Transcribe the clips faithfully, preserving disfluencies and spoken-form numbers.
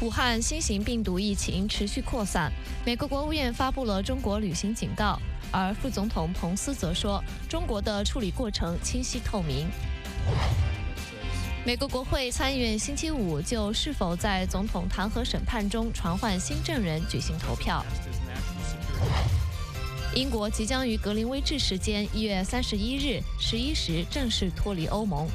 武汉新型病毒疫情持续扩散，美国国务院发布了中国旅行警告，而副总统彭斯则说，中国的处理过程清晰透明。美国国会参议院星期五就是否在总统弹劾审判中传唤新证人举行投票。英国即将于格林威治时间一月三十一日十一时正式脱离欧盟。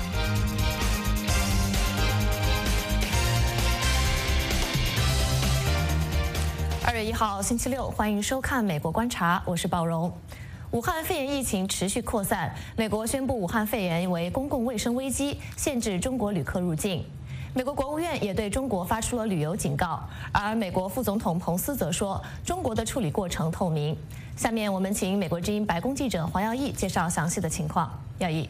二月一号星期六，欢迎收看《美国观察》，我是鲍荣。武汉肺炎疫情持续扩散，美国宣布武汉肺炎为公共卫生危机，限制中国旅客入境。美国国务院也对中国发出了旅游警告，而美国副总统彭斯则说，中国的处理过程透明。下面我们请美国之音白宫记者黄耀义介绍详细的情况。耀义。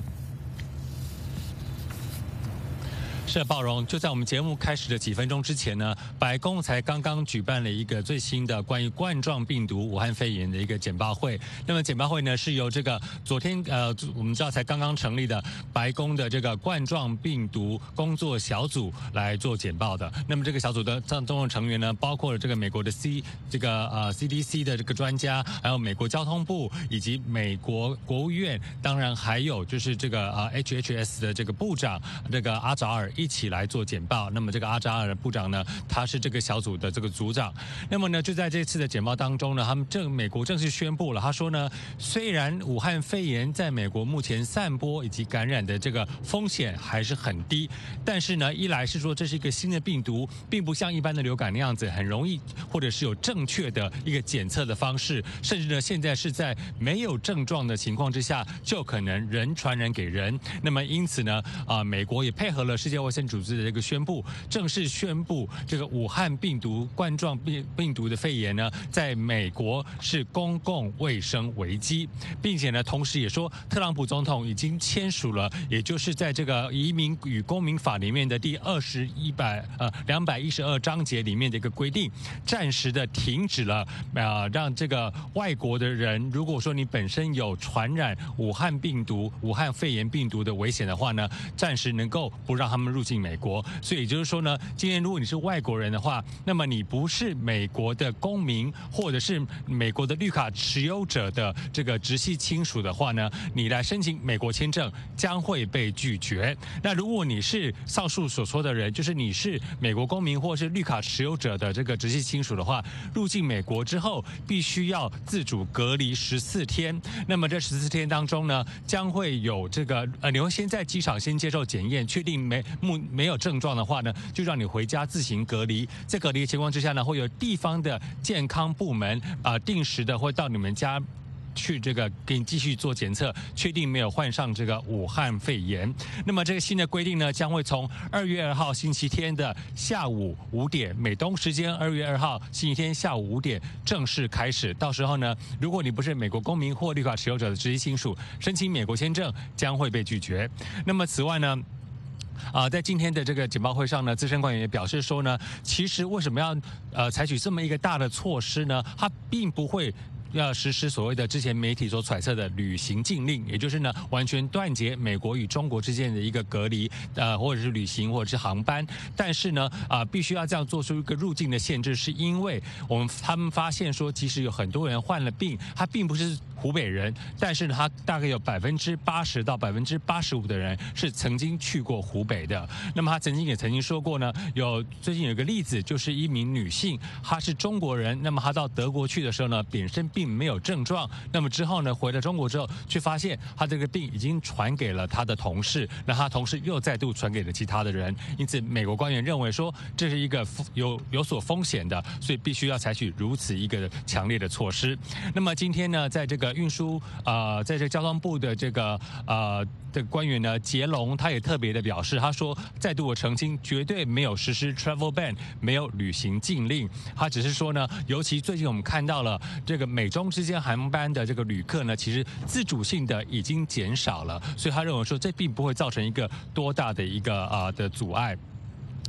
是鲍荣，就在我们节目开始的几分钟之前呢，白宫才刚刚举办了一个最新的关于冠状病毒武汉肺炎的一个简报会。那么简报会呢是由这个昨天呃我们知道才刚刚成立的白宫的这个冠状病毒工作小组来做简报的。那么这个小组的当中的成员呢，包括了这个美国的 C 这个呃 C D C 的这个专家，还有美国交通部以及美国国务院，当然还有就是这个呃 H H S 的这个部长这个阿扎尔。一起来做简报。那么这个阿扎尔部长呢，他是这个小组的这个组长。那么呢，就在这次的简报当中呢，他们正美国正式宣布了，他说呢，虽然武汉肺炎在美国目前散播以及感染的这个风险还是很低，但是呢，一来是说这是一个新的病毒，并不像一般的流感那样子很容易，或者是有正确的一个检测的方式，甚至呢，现在是在没有症状的情况之下，就可能人传染给人。那么因此呢，啊、呃，美国也配合了世界卫生组织的这个宣布，正式宣布这个武汉病毒冠状病病毒的肺炎呢，在美国是公共卫生危机，并且呢，同时也说，特朗普总统已经签署了，也就是在这个移民与公民法里面的第二十一百呃两百一十二章节里面的一个规定，暂时的停止了啊、呃，让这个外国的人，如果说你本身有传染武汉病毒、武汉肺炎病毒的危险的话呢，暂时能够不让他们入境美国。所以也就是说呢，今天如果你是外国人的话，那么你不是美国的公民或者是美国的绿卡持有者的这个直系亲属的话呢，你来申请美国签证将会被拒绝。那如果你是上述所说的人，就是你是美国公民或是绿卡持有者的这个直系亲属的话，入境美国之后必须要自主隔离十四天。那么这十四天当中呢，将会有这个呃，你会先在机场先接受检验，确定没没没有症状的话呢，就让你回家自行隔离。在隔离的情况之下呢，会有地方的健康部门啊、呃，定时的会到你们家去这个给你继续做检测，确定没有患上这个武汉肺炎。那么这个新的规定呢，将会从二月二号星期天的下午五点，美东时间二月二号星期天下午五点正式开始。到时候呢，如果你不是美国公民或绿卡持有者的直系亲属，申请美国签证将会被拒绝。那么此外呢？啊、呃，在今天的这个简报会上呢，资深官员也表示说呢，其实为什么要呃采取这么一个大的措施呢？它并不会要实施所谓的之前媒体所揣测的旅行禁令，也就是呢完全断绝美国与中国之间的一个隔离，呃或者是旅行或者是航班。但是呢啊、呃、必须要这样做出一个入境的限制，是因为我们他们发现说，其实有很多人患了病，他并不是湖北人，但是呢他大概有百分之八十到百分之八十五的人是曾经去过湖北的。那么他曾经也曾经说过呢，有最近有一个例子，就是一名女性，她是中国人，那么她到德国去的时候呢，本身并没有症状，那么之后呢，回了中国之后，却发现他这个病已经传给了他的同事，那他同事又再度传给了其他的人，因此美国官员认为说这是一个有有所风险的，所以必须要采取如此一个强烈的措施。那么今天呢，在这个运输呃，在这个交通部的这个呃的官员呢，杰龙他也特别的表示，他说再度的澄清，绝对没有实施 travel ban， 没有旅行禁令，他只是说呢，尤其最近我们看到了这个美中之间航班的这个旅客呢，其实自主性的已经减少了，所以他认为说这并不会造成一个多大的一个啊、呃、的阻碍。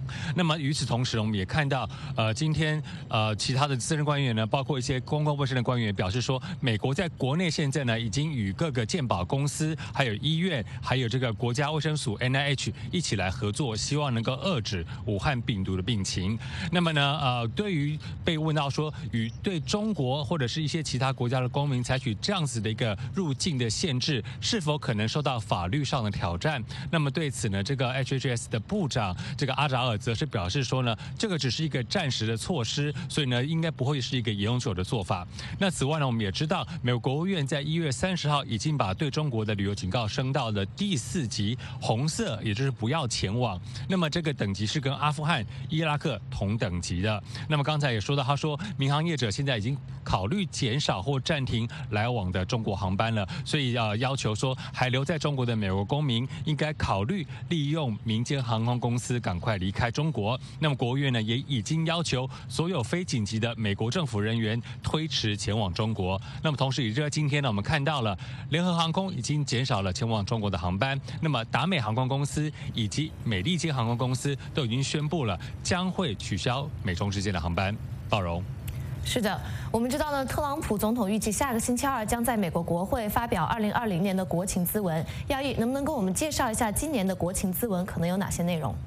那么与此同时，我们也看到，呃，今天呃其他的资深官员呢，包括一些公共卫生的官员表示说，美国在国内现在呢已经与各个健保公司、还有医院、还有这个国家卫生署 N I H 一起来合作，希望能够遏制武汉病毒的病情。那么呢，呃，对于被问到说与对中国或者是一些其他国家的公民采取这样子的一个入境的限制，是否可能受到法律上的挑战？那么对此呢，这个 H H S 的部长这个阿扎尔则是表示说呢，这个只是一个暂时的措施，所以呢，应该不会是一个永久的做法。那此外呢，我们也知道，美国国务院在一月三十号已经把对中国的旅游警告升到了第四级红色，也就是不要前往。那么这个等级是跟阿富汗、伊拉克同等级的。那么刚才也说到，他说民航业者现在已经考虑减少或暂停来往的中国航班了，所以呃要求说还留在中国的美国公民应该考虑利用民间航空公司赶快离开中国。那么国务院呢也已经要求所有非紧急的美国政府人员推迟前往中国。那么同时，也就是今天呢，我们看到了联合航空已经减少了前往中国的航班。那么达美航空公司以及美利坚航空公司都已经宣布了将会取消美中之间的航班。鲍荣。 是的，我们知道呢，特朗普总统预计下个星期二将在美国国会发表二零二零年的国情咨文。耀毅，能不能跟我们介绍一下今年的国情咨文可能有哪些内容？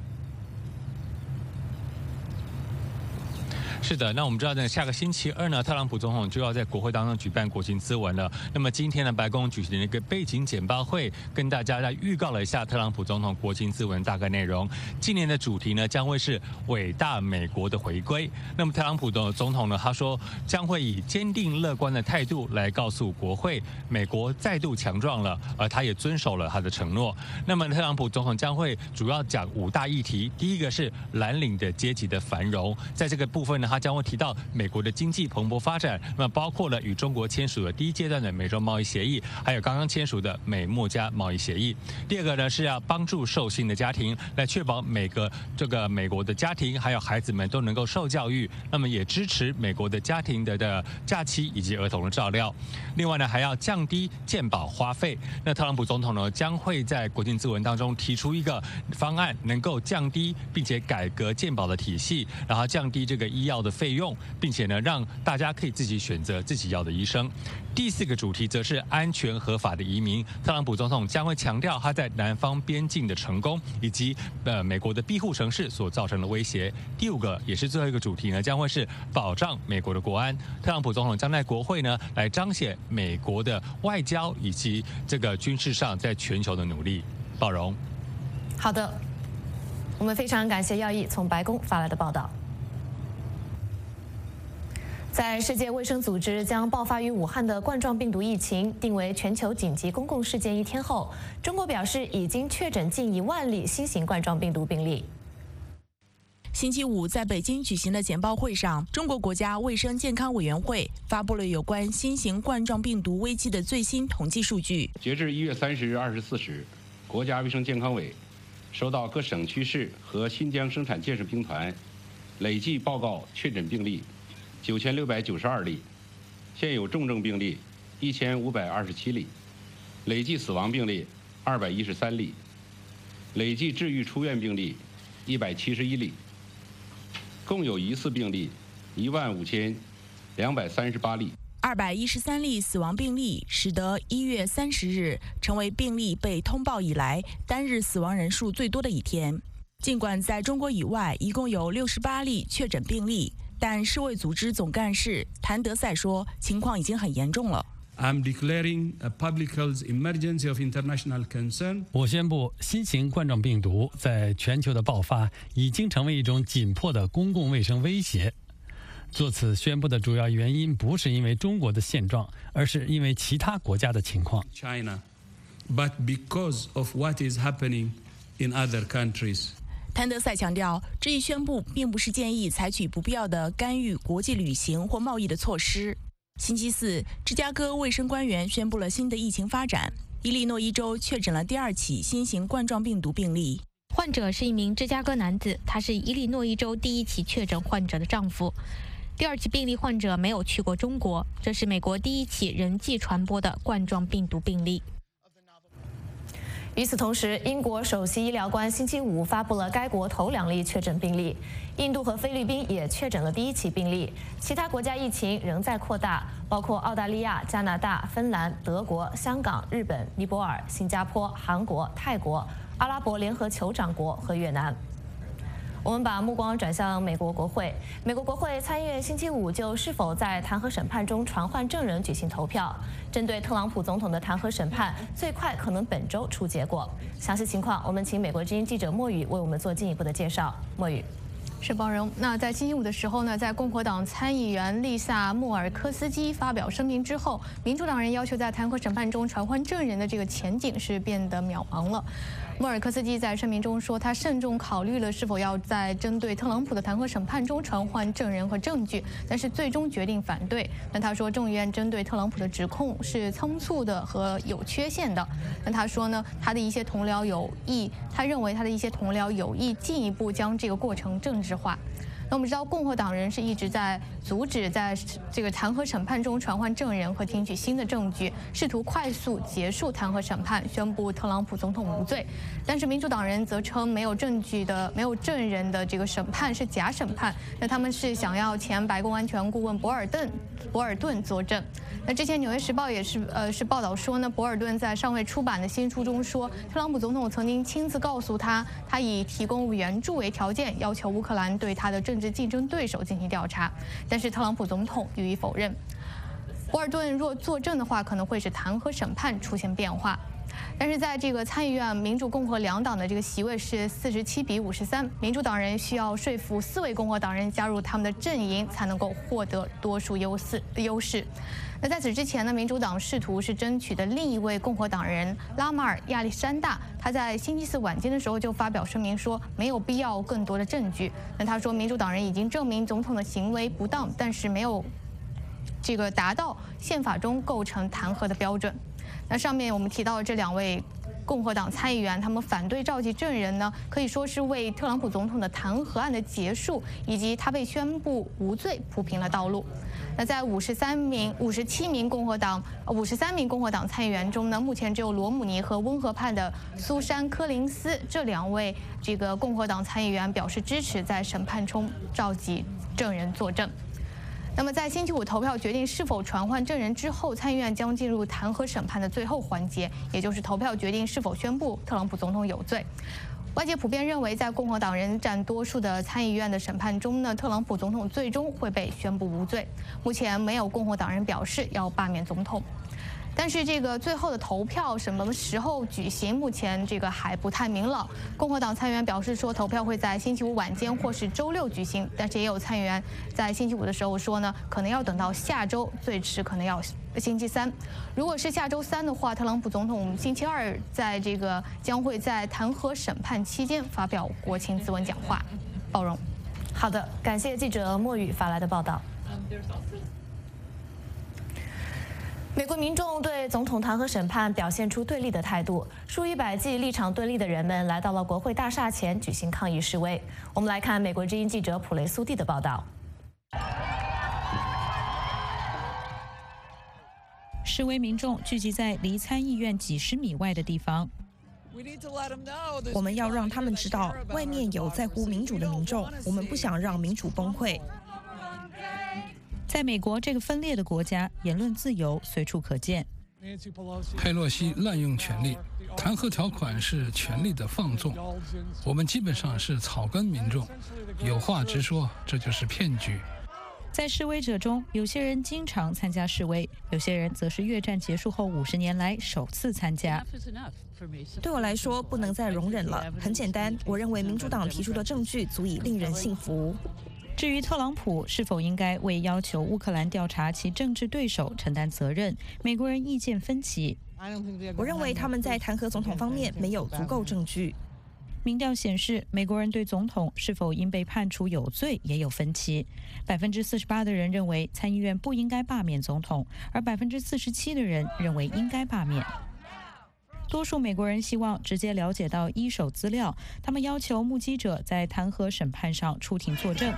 是的，那我们知道呢，下个星期二呢，特朗普总统就要在国会当中举办国情咨文了。那么今天呢，白宫举行了一个背景简报会，跟大家来预告了一下特朗普总统国情咨文大概内容。今年的主题呢，将会是伟大美国的回归。那么特朗普的总统呢，他说将会以坚定乐观的态度来告诉国会，美国再度强壮了，而他也遵守了他的承诺。那么特朗普总统将会主要讲五大议题，第一个是蓝领的阶级的繁荣，在这个部分呢，他将会提到美国的经济蓬勃发展，那么包括了与中国签署的第一阶段的美洲贸易协议，还有刚刚签署的美墨加贸易协议。第二个呢是要帮助受薪的家庭，来确保每个这个美国的家庭还有孩子们都能够受教育，那么也支持美国的家庭的的假期以及儿童的照料。另外呢，还要降低健保花费。那特朗普总统呢将会在国情咨文当中提出一个方案，能够降低并且改革健保的体系，然后降低这个医药的费用，并且呢让大家可以自己选择自己要的医生。第四个主题则是安全合法的移民。特朗普总统将会强调他在南方边境的成功，以及呃美国的庇护城市所造成的威胁。第五个也是最后一个主题呢，将会是保障美国的国安。特朗普总统将在国会呢来彰显美国的外交以及这个军事上在全球的努力。鲍荣。 好的，我们非常感谢耀毅从白宫发来的报道。在世界卫生组织将爆发于武汉的冠状病毒疫情定为全球紧急公共事件一天后，中国表示已经确诊近一万例新型冠状病毒病例。 星期五在北京举行的简报会上，中国国家卫生健康委员会发布了有关新型冠状病毒危机的最新统计数据。 截至一月三十日二十四时，国家卫生健康委收到各省区市和新疆生产建设兵团累计报告确诊病例九千六百九十二例，现有重症病例一千五百二十七例，累计死亡病例二百一十三例，累计治愈出院病例一百七十一例，共有疑似病例一万五千两百三十八例。 二百一十三例死亡病例，使得一月三十日成为病例被通报以来单日死亡人数最多的一天。尽管在中国以外一共有六十八例确诊病例，但世卫组织总干事谭德赛说，情况已经很严重了。 I'm declaring a public health emergency of international concern. 我宣布，新型冠状病毒在全球的爆发已经成为一种紧迫的公共卫生威胁。做此宣布的主要原因不是因为中国的现状，而是因为其他国家的情况。 China, but because of what is happening in other countries. 谭德赛强调，这一宣布并不是建议采取不必要的干预国际旅行或贸易的措施。星期四，芝加哥卫生官员宣布了新的疫情发展，伊利诺伊州确诊了第二起新型冠状病毒病例。 患者是一名芝加哥男子，他是伊利诺伊州第一起确诊患者的丈夫。第二起病例患者没有去过中国，这是美国第一起人际传播的冠状病毒病例。 与此同时，英国首席医疗官星期五发布了该国头两例确诊病例，印度和菲律宾也确诊了第一起病例，其他国家疫情仍在扩大，包括澳大利亚、加拿大、芬兰、德国、香港、日本、尼泊尔、新加坡、韩国、泰国、阿拉伯联合酋长国和越南。我们把目光转向美国国会。美国国会参议院星期五就是否在弹劾审判中传唤证人举行投票。针对特朗普总统的弹劾审判，最快可能本周出结果。详细情况，我们请美国之音记者莫宇为我们做进一步的介绍。莫宇。 是包容。那在星期五的时候呢，在共和党参议员丽萨·莫尔科斯基发表声明之后，民主党人要求在弹劾审判中传唤证人的这个前景是变得渺茫了。莫尔科斯基在声明中说，他慎重考虑了是否要在针对特朗普的弹劾审判中传唤证人和证据，但是最终决定反对。那他说，众议院针对特朗普的指控是仓促的和有缺陷的。那他说呢，他的一些同僚有意，他认为他的一些同僚有意进一步将这个过程政治化。那我们知道，共和党人是一直在阻止在这个弹劾审判中传唤证人和听取新的证据，试图快速结束弹劾审判，宣布特朗普总统无罪。但是民主党人则称没有证据的、没有证人的这个审判是假审判。那他们是想要前白宫安全顾问博尔顿博尔顿作证。那之前《纽约时报》也是呃是报道说呢，博尔顿在尚未出版的新书中说，特朗普总统曾经亲自告诉他，他以提供援助为条件，要求乌克兰对他的政治竞争对手进行调查，但是特朗普总统予以否认。博尔顿若作证的话，可能会使弹劾审判出现变化。但是在这个参议院民主共和两党的这个席位是四十七比五十三，民主党人需要说服四位共和党人加入他们的阵营，才能够获得多数优势优势。那在此之前呢，民主党试图是争取的另一位共和党人拉马尔亚历山大，他在星期四晚间的时候就发表声明说，没有必要更多的证据。那他说，民主党人已经证明总统的行为不当，但是没有这个达到宪法中构成弹劾的标准。那上面我们提到的这两位共和党参议员，他们反对召集证人呢，可以说是为特朗普总统的弹劾案的结束以及他被宣布无罪铺平了道路。那在五十三名、五十七名共和党、五十三名共和党参议员中呢，目前只有罗姆尼和温和派的苏珊·柯林斯这两位这个共和党参议员表示支持在审判中召集证人作证。那么在星期五投票决定是否传唤证人之后，参议院将进入弹劾审判的最后环节，也就是投票决定是否宣布特朗普总统有罪。外界普遍认为，在共和党人占多数的参议院的审判中呢，特朗普总统最终会被宣布无罪。目前没有共和党人表示要罢免总统。但是这个最后的投票什么时候举行，目前这个还不太明朗。共和党参议员表示说，投票会在星期五晚间或是周六举行，但是也有参议员在星期五的时候说呢，可能要等到下周，最迟可能要星期三。如果是下周三的话，特朗普总统星期二在这个将会在弹劾审判期间发表国情咨文讲话。包容。 好的，感谢记者莫宇发来的报道。美国民众对总统弹劾审判表现出对立的态度，数以百计立场对立的人们来到了国会大厦前举行抗议示威。我们来看美国之音记者普雷苏蒂的报道。 示威民众聚集在离参议院几十米外的地方。 我们要让他们知道，外面有在乎民主的民众，我们不想让民主崩溃。 在美国这个分裂的国家，言论自由随处可见。 佩洛西滥用权力，弹劾条款是权力的放纵。我们基本上是草根民众，有话直说，这就是骗局。 在示威者中，有些人经常参加示威，有些人则是越战结束后五十年来首次参加。 对我来说，不能再容忍了。很简单，我认为民主党提出的证据足以令人信服。 至于特朗普是否应该为要求乌克兰调查其政治对手承担责任，美国人意见分歧。 我认为他们在弹劾总统方面没有足够证据。 民调显示，美国人对总统是否应被判处有罪也有分歧。百分之四十八的人认为参议院不应该罢免总统，而百分之四十七的人认为应该罢免。多数美国人希望直接了解到一手资料，他们要求目击者在弹劾审判上出庭作证。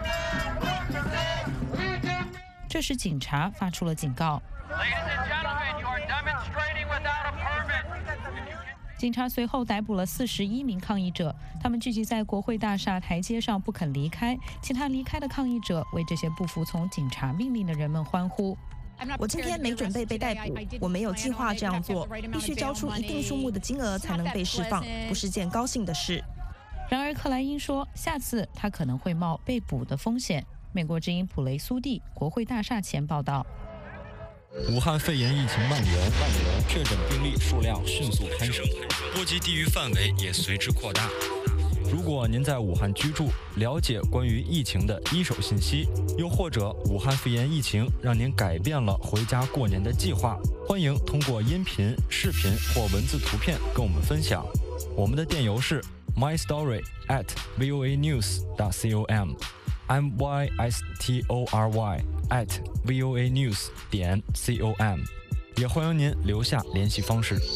这时，警察发出了警告。 警察随后逮捕了四十一名抗议者，他们聚集在国会大厦台阶上不肯离开。其他离开的抗议者为这些不服从警察命令的人们欢呼。 我今天没准备被逮捕，我没有计划这样做，必须交出一定数目的金额才能被释放，不是件高兴的事。 然而，克莱因说，下次他可能会冒被捕的风险。美国之音普雷苏蒂国会大厦前报道。 武汉肺炎疫情蔓延，确诊病例数量迅速攀升，波及地域范围也随之扩大。如果您在武汉居住，了解关于疫情的一手信息，又或者武汉肺炎疫情让您改变了回家过年的计划，欢迎通过音频、视频或文字图片跟我们分享。我们的电邮是 my story at voa news dot com。M Y S T O R Y at voa news 点 com， 也欢迎您留下联系方式。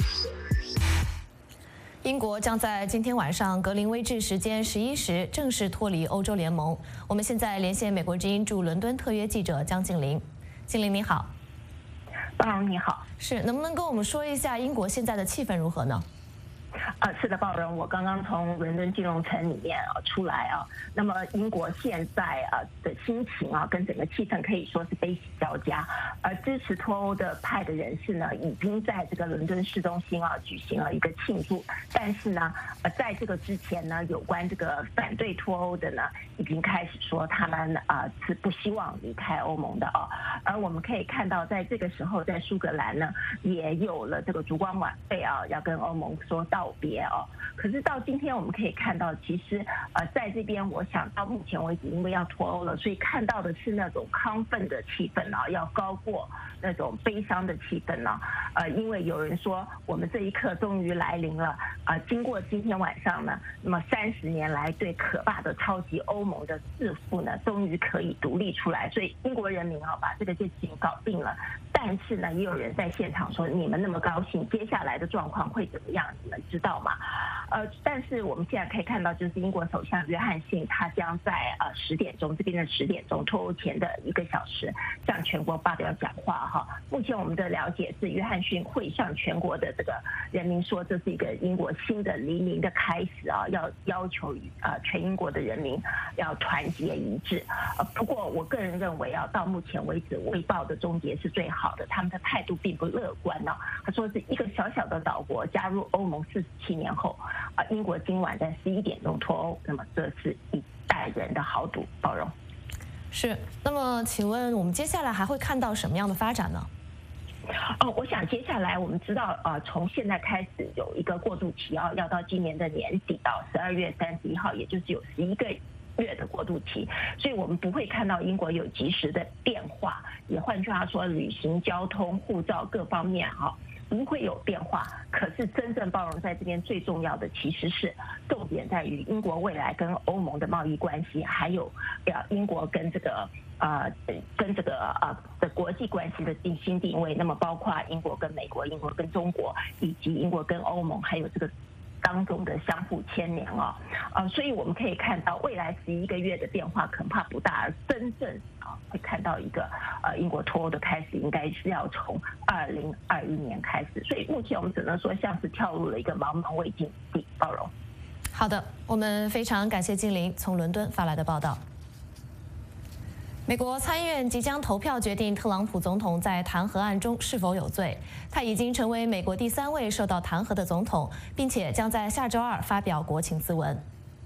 英国将在今天晚上格林威治时间十一时正式脱离欧洲联盟。我们现在连线美国之音驻伦敦特约记者江静玲。静玲你好。 包荣你好。 是，能不能跟我们说一下英国现在的气氛如何呢？ 呃，是的，包荣，我刚刚从伦敦金融城里面啊出来啊，那么英国现在啊的心情啊跟整个气氛可以说是悲喜交加，而支持脱欧的派的人士呢，已经在这个伦敦市中心啊举行了一个庆祝，但是呢，呃，在这个之前呢，有关这个反对脱欧的呢，已经开始说他们啊是不希望离开欧盟的啊，而我们可以看到，在这个时候，在苏格兰呢，也有了这个烛光晚会啊，要跟欧盟说道别哦。可是到今天我们可以看到，其实呃在这边，我想到目前为止，因为要脱欧了，所以看到的是那种亢奋的气氛啊，要高过那种悲伤的气氛啊。呃，因为有人说我们这一刻终于来临了啊、呃！经过今天晚上呢，那么三十年来最可怕的超级欧盟的弑父呢，终于可以独立出来，所以英国人民啊把这个事情搞定了。但是呢，也有人在现场说：“你们那么高兴，接下来的状况会怎么样？你们知道吗？”呃，但是我们现在可以看到，就是英国首相约翰逊他将在呃十点钟这边的十点钟脱欧前的一个小时向全国发表讲话哈。目前我们的了解是，约翰逊会向全国的这个人民说，这是一个英国新的黎明的开始啊，要要求呃全英国的人民要团结一致。呃，不过我个人认为啊，到目前为止，卫报的终结是最好的，他们的态度并不乐观呢、啊。他说是一个小小的岛国加入欧盟四十七年后。啊，英国今晚在十一点钟脱欧，那么这是一代人的豪赌。包容。 是，那么请问我们接下来还会看到什么样的发展呢？ 哦，我想接下来我们知道，呃，从现在开始有一个过渡期啊，要到今年的年底到十二月三十一号，也就是有十一个月的过渡期，所以我们不会看到英国有及时的变化，也换句话说，旅行、交通、护照各方面哈、啊。不会有变化，可是真正包容在这边最重要的其实是重点在于英国未来跟欧盟的贸易关系，还有呃英国跟这个呃跟这个呃的国际关系的定新定位。那么包括英国跟美国、英国跟中国，以及英国跟欧盟，还有这个当中的相互牵连啊、哦，呃，所以我们可以看到未来十一个月的变化恐怕不大，而真正啊会看到一个呃英国脱欧的开始，应该是要从二零二一年开始。所以目前我们只能说像是跳入了一个茫茫未尽地。包容。 好的，我们非常感谢静玲从伦敦发来的报道。美国参议院即将投票决定特朗普总统在弹劾案中是否有罪。他已经成为美国第三位受到弹劾的总统，并且将在下周二发表国情咨文。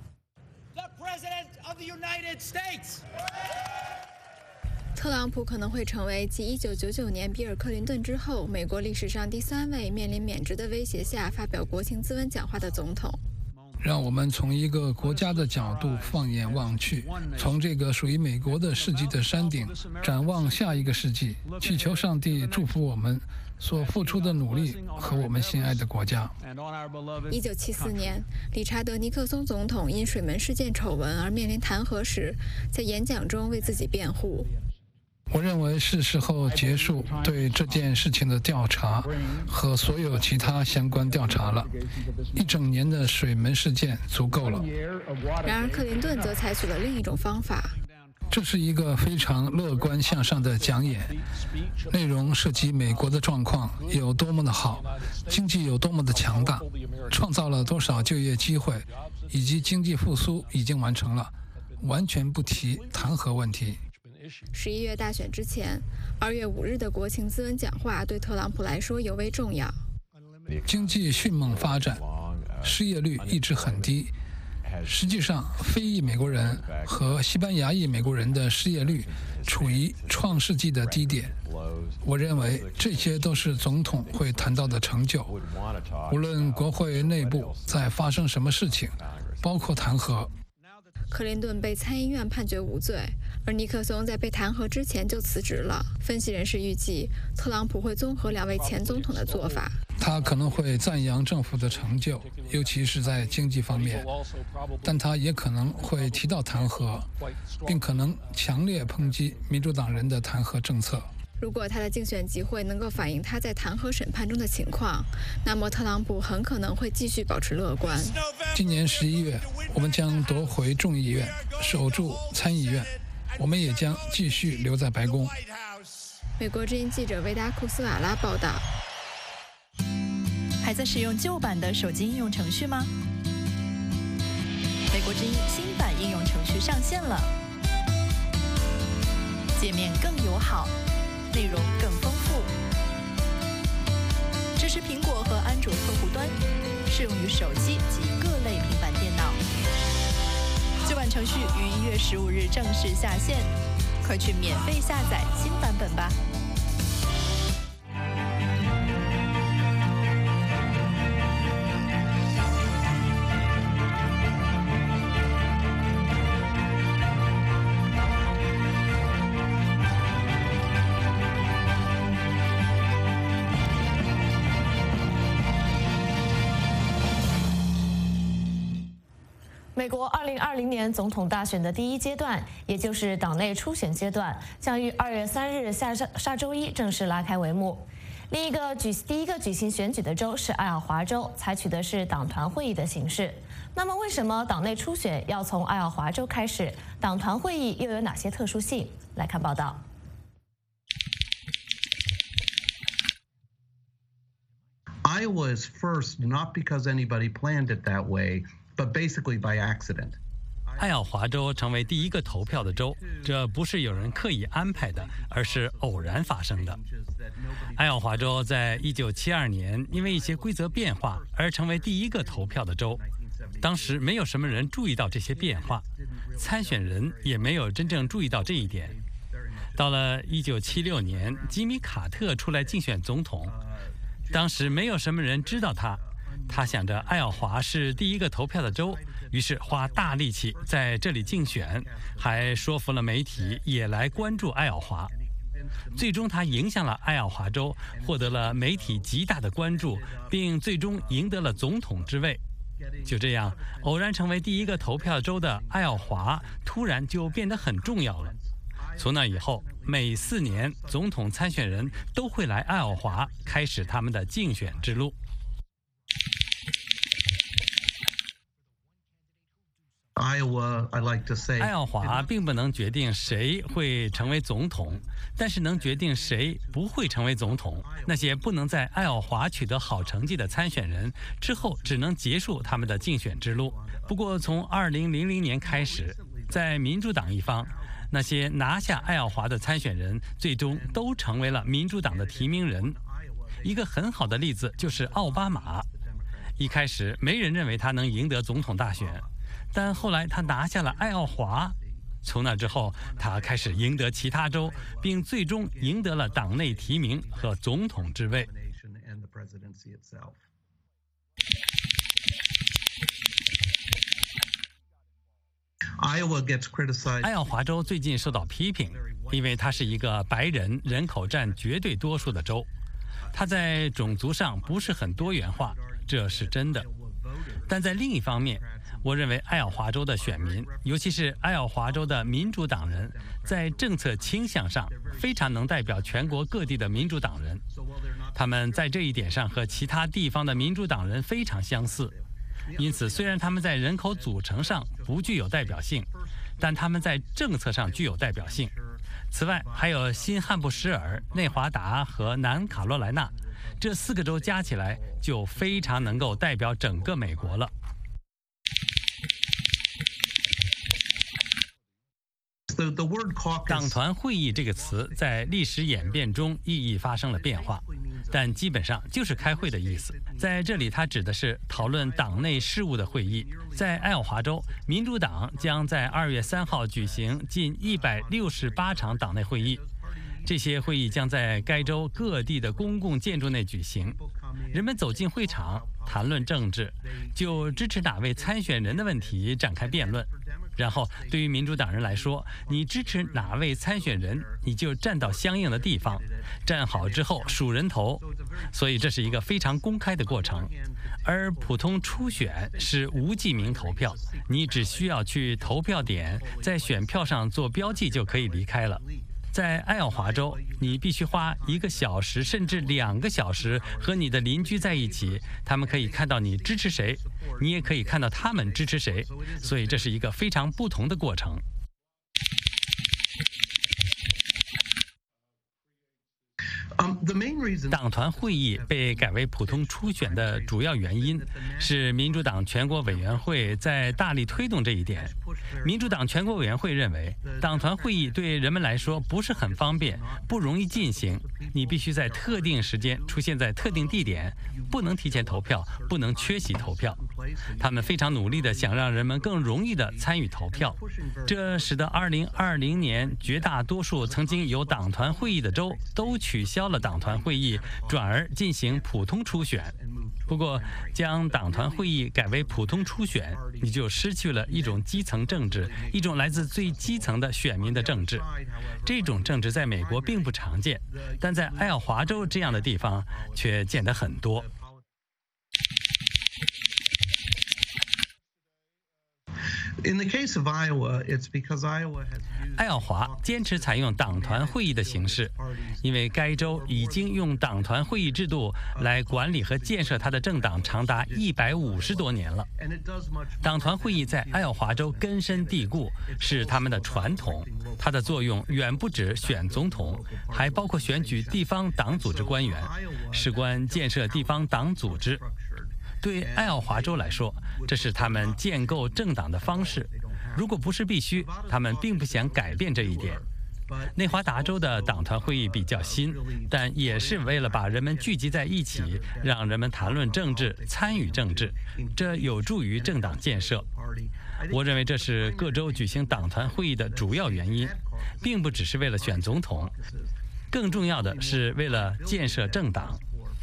特朗普可能会成为继一九九九年比尔·克林顿之后，美国历史上第三位面临免职的威胁下发表国情咨文讲话的总统。 让我们从一个国家的角度放眼望去，从这个属于美国的世纪的山顶展望下一个世纪，祈求上帝祝福我们所付出的努力和我们心爱的国家。 一九七四年，理查德·尼克松总统因水门事件丑闻而面临弹劾时，在演讲中为自己辩护。 我认为是时候结束对这件事情的调查和所有其他相关调查了。一整年的水门事件足够了。 然而，克林顿则采取了另一种方法。 这是一个非常乐观向上的讲演，内容涉及美国的状况有多么的好，经济有多么的强大，创造了多少就业机会，以及经济复苏已经完成了，完全不提弹劾问题。 十一月大选之前，二月五日的国情咨文讲话对特朗普来说尤为重要。 经济迅猛发展，失业率一直很低。实际上，非裔美国人和西班牙裔美国人的失业率处于创世纪的低点。我认为这些都是总统会谈到的成就。无论国会内部在发生什么事情，包括弹劾。 克林顿被参议院判决无罪，而尼克松在被弹劾之前就辞职了。分析人士预计，特朗普会综合两位前总统的做法。 他可能会赞扬政府的成就，尤其是在经济方面，但他也可能会提到弹劾，并可能强烈抨击民主党人的弹劾政策。 如果他的竞选集会能够反映他在弹劾审判中的情况，那么特朗普很可能会继续保持乐观。 今年十一月，我们将夺回众议院，守住参议院，我们也将继续留在白宫。 美国之音记者维达库斯瓦拉报道。 还在使用旧版的手机应用程序吗？美国之音新版应用程序上线了，界面更友好，内容更丰富，支持苹果和安卓客户端，适用于手机及各类平板电脑。旧版程序于一月十五日正式下线，快去免费下载新版本吧。 美国二零二零年总统大选的第一阶段，也就是党内初选阶段，将于二月三日下下下周一正式拉开帷幕。另一个举第一个举行选举的州是爱奥华州，采取的是党团会议的形式。那么，为什么党内初选要从爱奥华州开始？党团会议又有哪些特殊性？来看报道。 Iowa is first not because anybody planned it that way.But basically by accident. 爱奥华州成为第一个投票的州，这不是有人刻意安排的，而是偶然发生的。爱奥华州在一九七二年因为一些规则变化而成为第一个投票的州。当时没有什么人注意到这些变化，参选人也没有真正注意到这一点。到了一九七六年，吉米·卡特出来竞选总统，当时没有什么人知道他。他想着爱奥华是第一个投票的州，于是花大力气在这里竞选，还说服了媒体也来关注爱奥华。最终他影响了爱奥华州，获得了媒体极大的关注，并最终赢得了总统之位。就这样，偶然成为第一个投票州的爱奥华突然就变得很重要了。从那以后，每四年总统参选人都会来爱奥华开始他们的竞选之路。 Iowa, I like to say. 爱奥华并不能决定谁会成为总统，但是能决定谁不会成为总统。那些不能在爱奥华取得好成绩的参选人，之后只能结束他们的竞选之路。不过，从二零零零年开始，在民主党一方，那些拿下爱奥华的参选人，最终都成为了民主党的提名人。一个很好的例子就是奥巴马。一开始，没人认为他能赢得总统大选。但后来他拿下了爱奥华，从那之后，他开始赢得其他州，并最终赢得了党内提名和总统之位。爱奥华州最近受到批评，因为它是一个白人人口占绝对多数的州，它在种族上不是很多元化，这是真的。但在另一方面，我认为爱奥华州的选民，尤其是爱奥华州的民主党人，在政策倾向上非常能代表全国各地的民主党人。他们在这一点上和其他地方的民主党人非常相似。因此，虽然他们在人口组成上不具有代表性， 但他们在政策上具有代表性。此外，还有新罕布什尔、内华达和南卡罗来纳，这四个州加起来就非常能够代表整个美国了。党团会议这个词在历史演变中意义发生了变化，但基本上就是开会的意思。在这里，它指的是讨论党内事务的会议。在爱奥华州，民主党将在二月三号举行近一百六十八场党内会议，这些会议将在该州各地的公共建筑内举行。人们走进会场，谈论政治，就支持哪位参选人的问题展开辩论。然后，对于民主党人来说，你支持哪位参选人，你就站到相应的地方，站好之后数人头。所以这是一个非常公开的过程。而普通初选是无记名投票，你只需要去投票点，在选票上做标记就可以离开了。在爱奥华州，你必须花一个小时甚至两个小时和你的邻居在一起，他们可以看到你支持谁，你也可以看到他们支持谁，所以这是一个非常不同的过程。党团会议被改为普通初选的主要原因是民主党全国委员会在大力推动这一点。民主党全国委员会认为，党团会议对人们来说不是很方便，不容易进行。你必须在特定时间出现在特定地点，不能提前投票，不能缺席投票。他们非常努力地想让人们更容易地参与投票，这使得二零二零年绝大多数曾经有党团会议的州都取消了党团会议，转而进行普通初选。不过，将党团会议改为普通初选，你就失去了一种基层政治，一种来自最基层的选民的政治。这种政治在美国并不常见，但在爱奥华州这样的地方却见得很多。 In the case of Iowa, it's because Iowa has 爱奥华坚持采用党团会议的形式，因为该州已经用党团会议制度来管理和建设它的政党长达一百五十多年了。党团会议在爱奥华州根深蒂固，是他们的传统。它的作用远不止选总统，还包括选举地方党组织官员，事关建设地方党组织。对爱奥华州来说，这是他们建构政党的方式。如果不是必须，他们并不想改变这一点。内华达州的党团会议比较新，但也是为了把人们聚集在一起，让人们谈论政治、参与政治，这有助于政党建设。我认为这是各州举行党团会议的主要原因，并不只是为了选总统，更重要的是为了建设政党。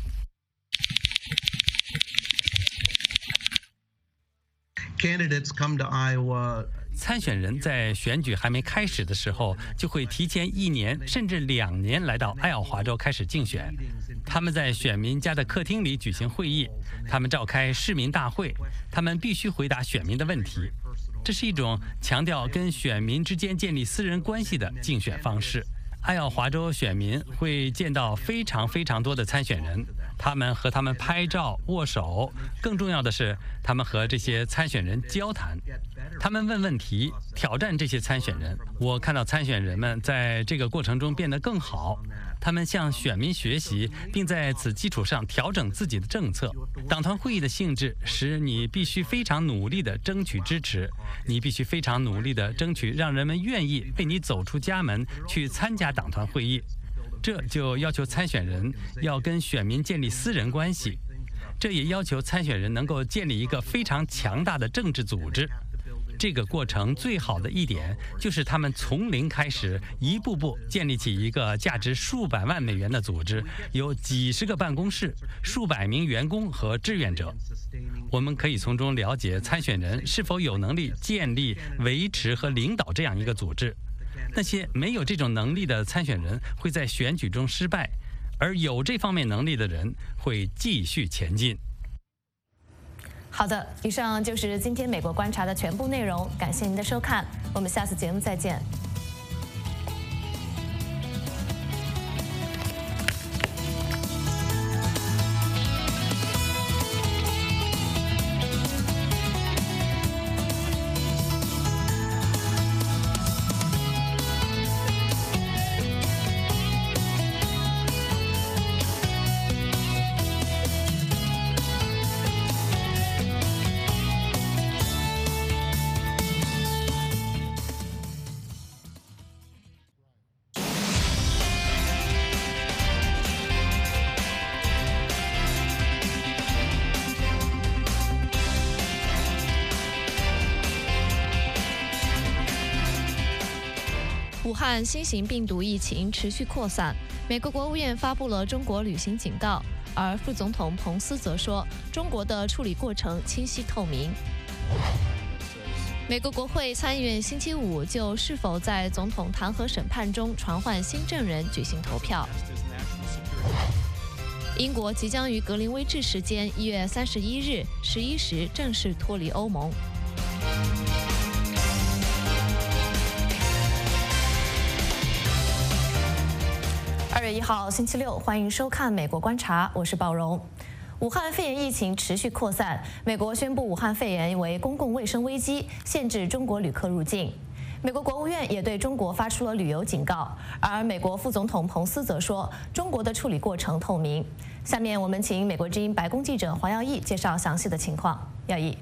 Candidates come to Iowa. 参选人在选举还没开始的时候，就会提前一年甚至两年来到爱奥华州开始竞选。他们在选民家的客厅里举行会议，他们召开市民大会，他们必须回答选民的问题。这是一种强调跟选民之间建立私人关系的竞选方式。爱奥华州选民会见到非常非常多的参选人，他们和他们拍照、握手，更重要的是，他们和这些参选人交谈，他们问问题，挑战这些参选人。我看到参选人们在这个过程中变得更好，他们向选民学习，并在此基础上调整自己的政策。党团会议的性质使你必须非常努力地争取支持，你必须非常努力地争取让人们愿意为你走出家门去参加党团会议。这就要求参选人要跟选民建立私人关系，这也要求参选人能够建立一个非常强大的政治组织。这个过程最好的一点就是他们从零开始，一步步建立起一个价值数百万美元的组织，有几十个办公室，数百名员工和志愿者。我们可以从中了解参选人是否有能力建立、维持和领导这样一个组织。那些没有这种能力的参选人会在选举中失败，而有这方面能力的人会继续前进。 好的，以上就是今天美国观察的全部内容，感谢您的收看，我们下次节目再见。 武汉新型病毒疫情持续扩散，美国国务院发布了中国旅行警告，而副总统彭斯则说，中国的处理过程清晰透明。美国国会参议院星期五就是否在总统弹劾审判中传唤新证人举行投票。英国即将于格林威治时间一月三十一日十一时正式脱离欧盟。二月一号星期六，欢迎收看《美国观察》，我是宝荣。武汉肺炎疫情持续扩散，美国宣布武汉肺炎为公共卫生危机，限制中国旅客入境。美国国务院也对中国发出了旅游警告，而美国副总统彭斯则说，中国的处理过程透明。下面我们请美国之音白宫记者黄耀义介绍详细的情况。耀义。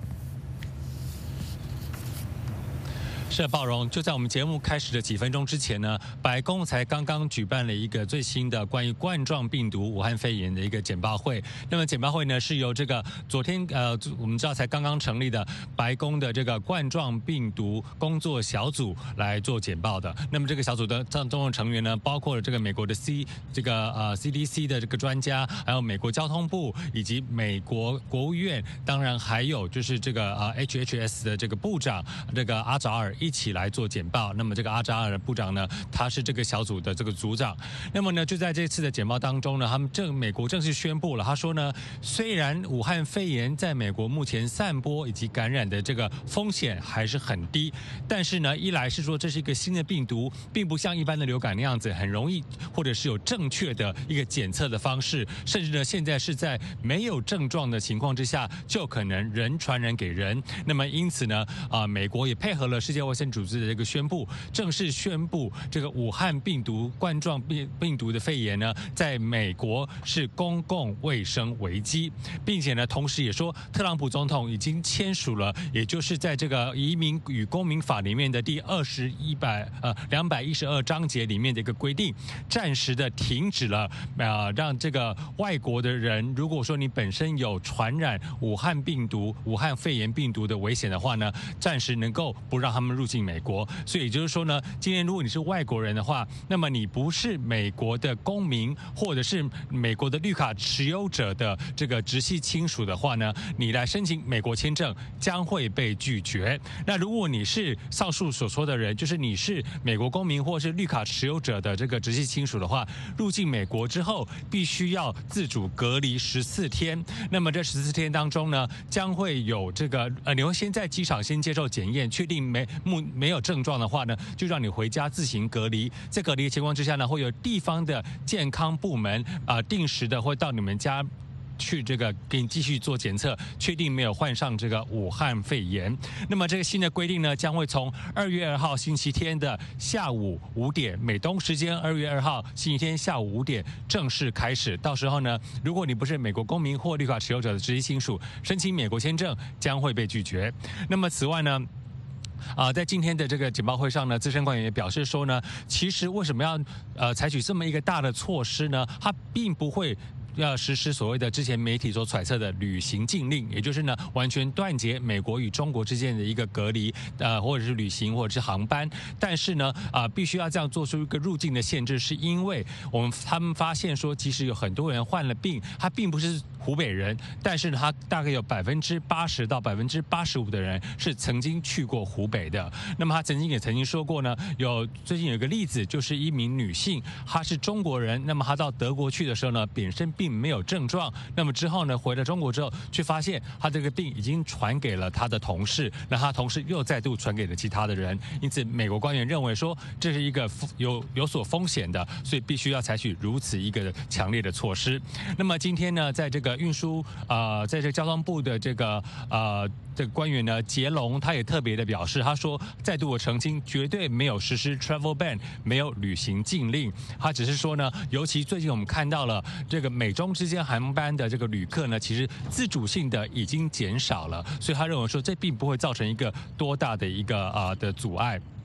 是鲍荣，就在我们节目开始的几分钟之前呢，白宫才刚刚举办了一个最新的关于冠状病毒武汉肺炎的一个简报会。那么简报会呢是由这个昨天呃我们知道才刚刚成立的白宫的这个冠状病毒工作小组来做简报的。那么这个小组的当中的成员呢，包括了这个美国的 C 这个呃 C D C 的这个专家，还有美国交通部以及美国国务院，当然还有就是这个呃 H H S 的这个部长这个阿扎尔。一起来做简报。那么这个阿扎尔部长呢，他是这个小组的这个组长。那么呢，就在这次的简报当中呢，他们正美国正式宣布了，他说呢，虽然武汉肺炎在美国目前散播以及感染的这个风险还是很低，但是呢，一来是说这是一个新的病毒，并不像一般的流感那样子很容易，或者是有正确的一个检测的方式，甚至呢，现在是在没有症状的情况之下，就可能人传染给人。那么因此呢，啊、呃，美国也配合了世界卫生组织的这个宣布，正式宣布这个武汉病毒冠状病病毒的肺炎呢，在美国是公共卫生危机，并且呢，同时也说，特朗普总统已经签署了，也就是在这个移民与公民法里面的第二十一百呃两百一十二章节里面的一个规定，暂时的停止了呃让这个外国的人，如果说你本身有传染武汉病毒、武汉肺炎病毒的危险的话呢，暂时能够不让他们入境美国。所以也就是说呢，今天如果你是外国人的话，那么你不是美国的公民或者是美国的绿卡持有者的这个直系亲属的话呢，你来申请美国签证将会被拒绝。那如果你是上述所说的人，就是你是美国公民或是绿卡持有者的这个直系亲属的话，入境美国之后必须要自主隔离十四天。那么这十四天当中呢，将会有这个呃，你会先在机场先接受检验，确定没没没有症状的话呢，就让你回家自行隔离。在隔离的情况之下呢，会有地方的健康部门啊、呃，定时的会到你们家去这个给你继续做检测，确定没有患上这个武汉肺炎。那么这个新的规定呢，将会从二月二号星期天的下午五点，美东时间二月二号星期天下午五点正式开始。到时候呢，如果你不是美国公民或绿卡持有者的直系亲属，申请美国签证将会被拒绝。那么此外呢，啊、呃，在今天的这个简报会上呢，资深官员也表示说呢，其实为什么要呃采取这么一个大的措施呢？它并不会要实施所谓的之前媒体所揣测的旅行禁令，也就是呢完全断绝美国与中国之间的一个隔离，呃或者是旅行或者是航班。但是呢啊、呃、必须要这样做出一个入境的限制，是因为我们他们发现说，其实有很多人患了病，他并不是湖北人，但是呢他大概有百分之八十到百分之八十五的人是曾经去过湖北的。那么他曾经也曾经说过呢，有最近有一个例子，就是一名女性，她是中国人，那么她到德国去的时候呢，本身并没有症状，那么之后呢，回了中国之后，却发现她这个病已经传给了她的同事，那她同事又再度传给了其他的人，因此美国官员认为说这是一个有有所风险的，所以必须要采取如此一个强烈的措施。那么今天呢，在这个运输呃，在这个交通部的这个呃这个官员呢，杰龙他也特别的表示，他说再度的澄清，绝对没有实施 travel ban， 没有旅行禁令，他只是说呢，尤其最近我们看到了这个美中之间航班的这个旅客呢，其实自主性的已经减少了，所以他认为说这并不会造成一个多大的一个啊、呃、的阻碍。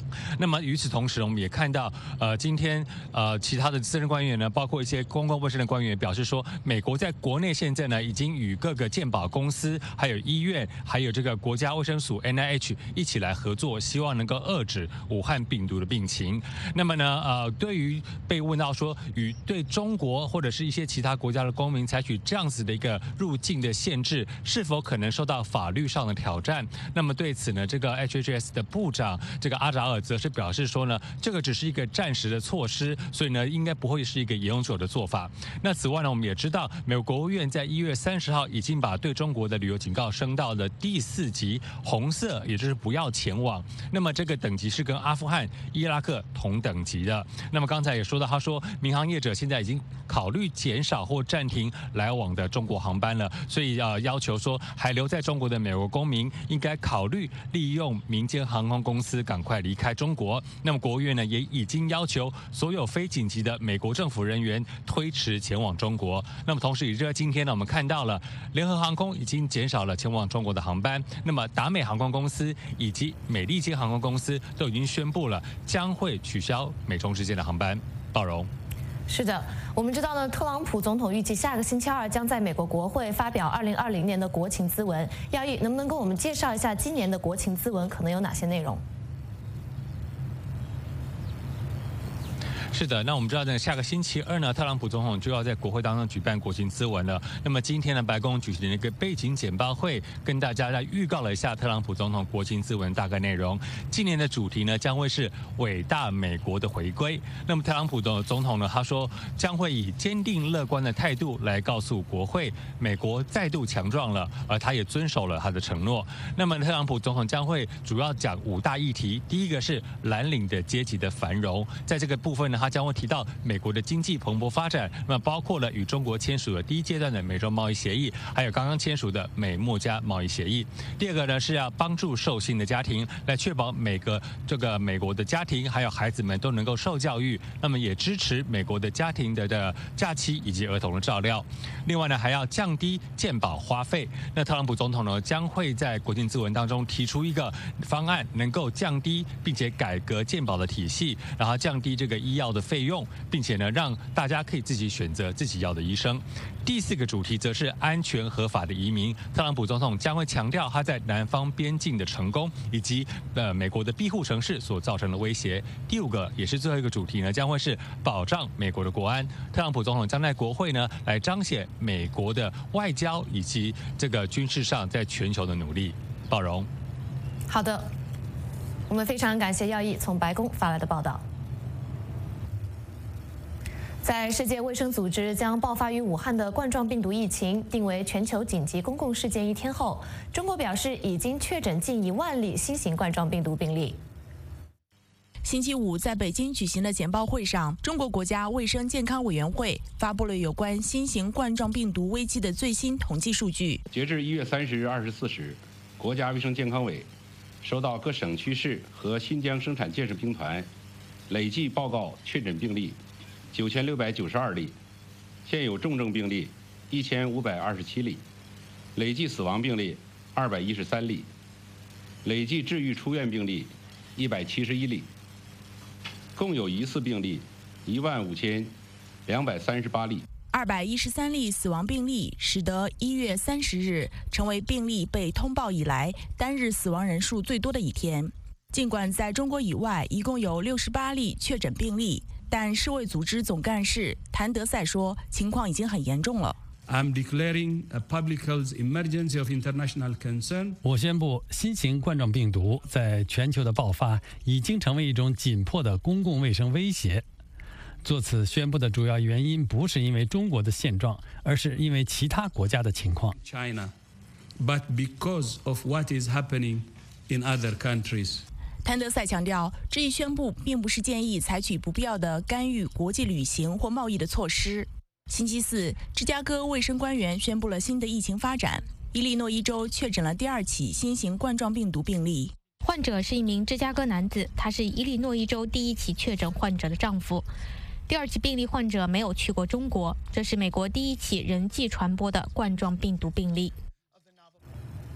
那么与此同时，我们也看到，呃，今天呃其他的资深官员呢，包括一些公共卫生的官员表示说，美国在国内现在呢已经与各个健保公司、还有医院、还有这个国家卫生署 N I H 一起来合作，希望能够遏制武汉病毒的病情。那么呢，呃，对于被问到说与对中国或者是一些其他国家的公民采取这样子的一个入境的限制，是否可能受到法律上的挑战？那么对此呢，这个 H H S 的部长这个阿扎尔则是表示说呢，这个只是一个暂时的措施，所以呢，应该不会是一个永久的做法。那此外呢，我们也知道，美国国务院在一月三十号已经把对中国的旅游警告升到了第四级红色，也就是不要前往。那么这个等级是跟阿富汗、伊拉克同等级的。那么刚才也说到，他说民航业者现在已经考虑减少或暂停来往的中国航班了，所以呃要求说还留在中国的美国公民应该考虑利用民间航空公司赶快离开中国。那么国务院呢也已经要求所有非紧急的美国政府人员推迟前往中国。那么同时也在今天呢，我们看到了联合航空已经减少了前往中国的航班。那么达美航空公司以及美利坚航空公司都已经宣布了将会取消美中之间的航班。鲍荣。 是的，我们知道呢，特朗普总统预计下个星期二将在美国国会发表二零二零年的国情咨文。耀毅，能不能跟我们介绍一下今年的国情咨文可能有哪些内容？ 是的，那我们知道呢，下个星期二呢，特朗普总统就要在国会当中举办国情咨文了。那么今天呢，白宫举行了一个背景简报会，跟大家来预告了一下特朗普总统国情咨文大概内容。今年的主题呢，将会是伟大美国的回归。那么特朗普的总统呢，他说将会以坚定乐观的态度来告诉国会，美国再度强壮了，而他也遵守了他的承诺。那么特朗普总统将会主要讲五大议题，第一个是蓝领的阶级的繁荣，在这个部分呢，他将会提到美国的经济蓬勃发展，那么包括了与中国签署的第一阶段的美洲贸易协议，还有刚刚签署的美墨加贸易协议。第二个呢是要帮助受薪的家庭，来确保每个这个美国的家庭还有孩子们都能够受教育，那么也支持美国的家庭的的假期以及儿童的照料。另外呢，还要降低健保花费。那特朗普总统呢将会在国情咨文当中提出一个方案，能够降低并且改革健保的体系，然后降低这个医药的费用，并且呢让大家可以自己选择自己要的医生。第四个主题则是安全合法的移民。特朗普总统将会强调他在南方边境的成功，以及呃美国的庇护城市所造成的威胁。第五个也是最后一个主题呢，将会是保障美国的国安。特朗普总统将在国会呢来彰显美国的外交以及这个军事上在全球的努力。鲍荣。 好的，我们非常感谢耀毅从白宫发来的报道。在世界卫生组织将爆发于武汉的冠状病毒疫情定为全球紧急公共事件一天后，中国表示已经确诊近一万例新型冠状病毒病例。 星期五在北京举行的简报会上，中国国家卫生健康委员会发布了有关新型冠状病毒危机的最新统计数据。 截至一月三十日二十四时，国家卫生健康委收到各省区市和新疆生产建设兵团累计报告确诊病例九千六百九十二例，现有重症病例一千五百二十七例，累计死亡病例二百一十三例，累计治愈出院病例一百七十一例，共有疑似病例一万五千两百三十八例。 二百一十三例死亡病例，使得一月三十日成为病例被通报以来单日死亡人数最多的一天。尽管在中国以外一共有六十八例确诊病例，但世卫组织总干事谭德赛说，情况已经很严重了。 I'm declaring a public health emergency of international concern. 我宣布，新型冠状病毒在全球的爆发已经成为一种紧迫的公共卫生威胁。做此宣布的主要原因不是因为中国的现状，而是因为其他国家的情况。 China, but because of what is happening in other countries. 谭德赛强调，这一宣布并不是建议采取不必要的干预国际旅行或贸易的措施。星期四，芝加哥卫生官员宣布了新的疫情发展，伊利诺伊州确诊了第二起新型冠状病毒病例。 患者是一名芝加哥男子，他是伊利诺伊州第一起确诊患者的丈夫。第二起病例患者没有去过中国，这是美国第一起人际传播的冠状病毒病例。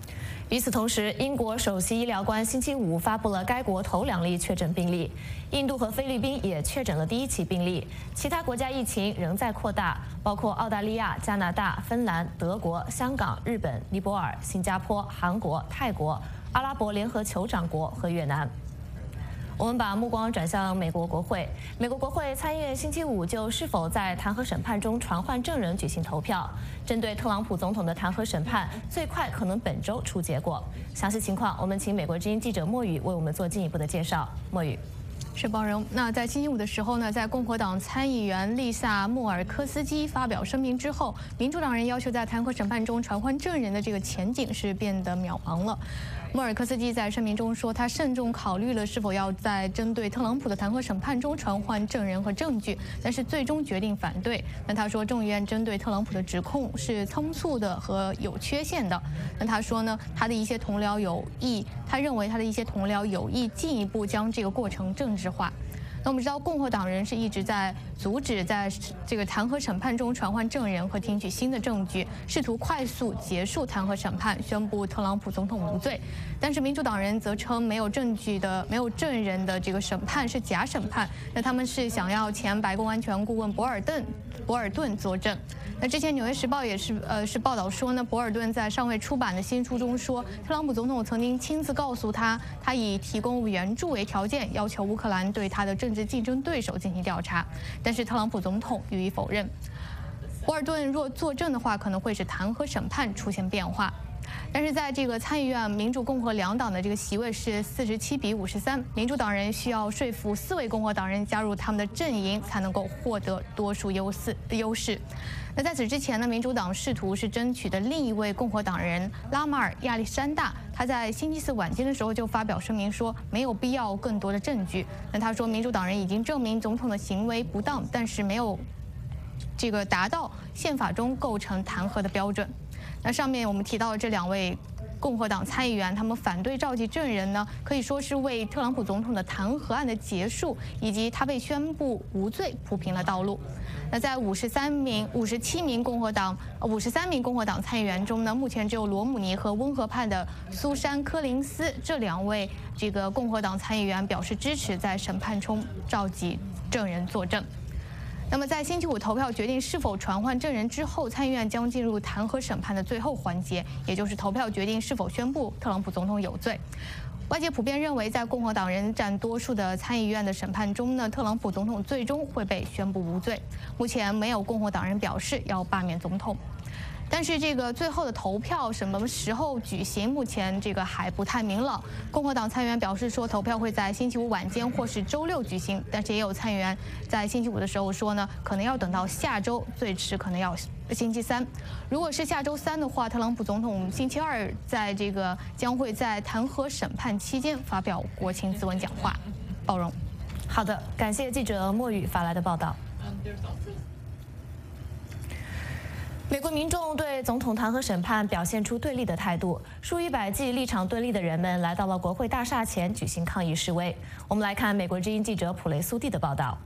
与此同时，英国首席医疗官星期五发布了该国头两例确诊病例，印度和菲律宾也确诊了第一起病例，其他国家疫情仍在扩大，包括澳大利亚、加拿大、芬兰、德国、香港、日本、尼泊尔、新加坡、韩国、泰国、阿拉伯联合酋长国和越南。我们把目光转向美国国会，美国国会参议院星期五就是否在弹劾审判中传唤证人举行投票。针对特朗普总统的弹劾审判，最快可能本周出结果。详细情况，我们请美国之音记者莫宇为我们做进一步的介绍。莫宇。 是包容。那在星期五的时候呢，在共和党参议员丽萨·莫尔科斯基发表声明之后，民主党人要求在弹劾审判中传唤证人的这个前景是变得渺茫了。莫尔科斯基在声明中说，他慎重考虑了是否要在针对特朗普的弹劾审判中传唤证人和证据，但是最终决定反对。那他说，众议院针对特朗普的指控是仓促的和有缺陷的。那他说呢，他的一些同僚有意，他认为他的一些同僚有意进一步将这个过程政治化。那我们知道，共和党人是一直在阻止在这个弹劾审判中传唤证人和听取新的证据，试图快速结束弹劾审判，宣布特朗普总统无罪。但是民主党人则称没有证据的、没有证人的这个审判是假审判。那他们是想要前白宫安全顾问博尔顿博尔顿作证。那之前《纽约时报》也是呃是报道说呢，博尔顿在尚未出版的新书中说，特朗普总统曾经亲自告诉他，他以提供援助为条件，要求乌克兰对他的政治竞争对手进行调查，但是特朗普总统予以否认。博尔顿若作证的话，可能会使弹劾审判出现变化。但是在这个参议院民主共和两党的这个席位是四十七比五十三，民主党人需要说服四位共和党人加入他们的阵营，才能够获得多数优势优势。那在此之前呢，民主党试图是争取的另一位共和党人拉马尔亚历山大，他在星期四晚间的时候就发表声明说，没有必要更多的证据。那他说，民主党人已经证明总统的行为不当，但是没有这个达到宪法中构成弹劾的标准。那上面我们提到的这两位共和党参议员，他们反对召集证人呢，可以说是为特朗普总统的弹劾案的结束以及他被宣布无罪铺平了道路。那在五十三名、五十七名共和党、五十三名共和党参议员中呢，目前只有罗姆尼和温和派的苏珊·柯林斯这两位这个共和党参议员表示支持在审判中召集证人作证。那么在星期五投票决定是否传唤证人之后，参议院将进入弹劾审判的最后环节，也就是投票决定是否宣布特朗普总统有罪。外界普遍认为，在共和党人占多数的参议院的审判中呢，特朗普总统最终会被宣布无罪。目前没有共和党人表示要罢免总统。但是这个最后的投票什么时候举行，目前这个还不太明朗。共和党参议员表示说，投票会在星期五晚间或是周六举行，但是也有参议员在星期五的时候说呢，可能要等到下周，最迟可能要星期三。如果是下周三的话，特朗普总统星期二在这个将会在弹劾审判期间发表国情咨文讲话。包容。 好的，感谢记者莫宇发来的报道。美国民众对总统弹劾审判表现出对立的态度，数以百计立场对立的人们来到了国会大厦前举行抗议示威。我们来看美国之音记者普雷苏蒂的报道。